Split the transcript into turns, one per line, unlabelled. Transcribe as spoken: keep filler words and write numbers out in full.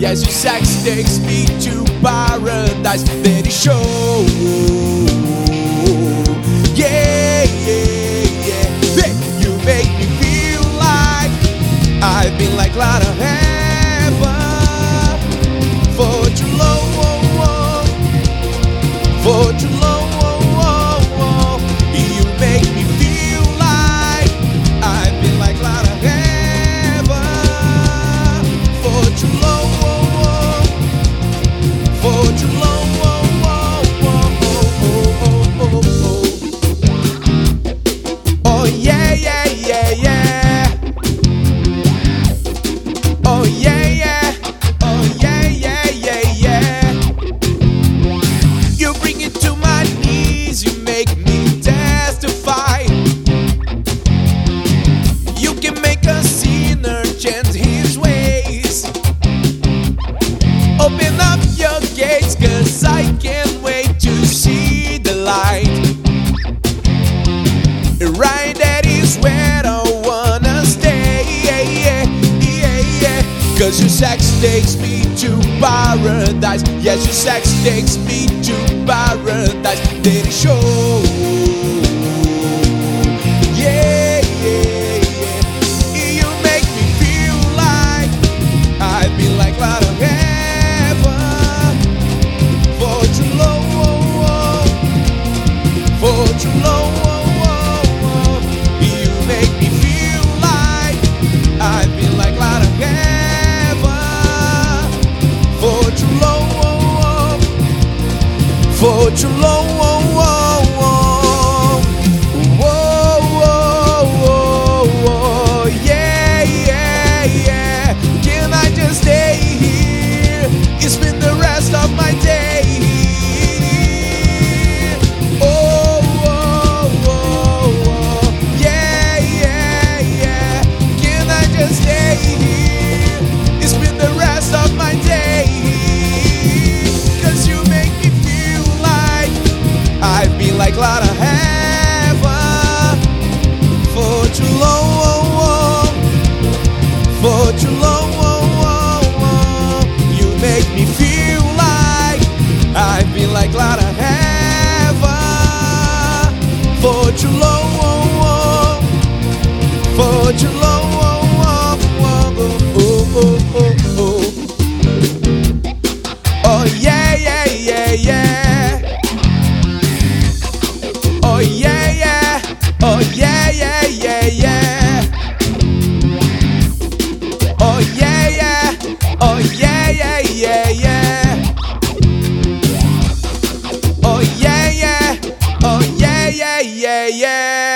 Yes, your sex takes me to paradise. Let it show. Yeah, yeah, yeah. Hey, you make me feel like I've been like cloud of heaven. For too long, for too long. You make me feel like I've been like cloud of heaven. For too long, for too long. Oh yeah, yeah, yeah, yeah. Oh yeah, yeah. Oh yeah, yeah, yeah, yeah. You bring it to my knees, you make me testify. You can make a sinner change his ways. Open up your gates, cause I can't wait to see the light. Right, that is where I wanna stay. Yeah, yeah, yeah, yeah. Cause your sex takes me to paradise. Yes, your sex takes me to paradise. Let it show. Yeah, yeah, yeah. You make me feel like I've been like cloud of heaven. For too long, for too long. You make me feel like I've been like cloud of heaven. For too long, for too long. Whoa, whoa, whoa, whoa. Yeah, yeah, yeah. Can I just stay here? It's been the rest of my day. Oh, whoa, whoa, whoa. Yeah, yeah, yeah. Can I just stay here? It's been the rest of my day. Cause you make me feel like I've been like cloud of heaven. For too long, for too long. You make me feel like I've been like cloud of heaven. For too long, for too long. Oh yeah, yeah, yeah, yeah. Oh yeah, yeah. Oh yeah, yeah, yeah, yeah. Oh yeah, yeah. Oh yeah, yeah, yeah, yeah. Oh yeah, yeah. Oh yeah, yeah, yeah, yeah.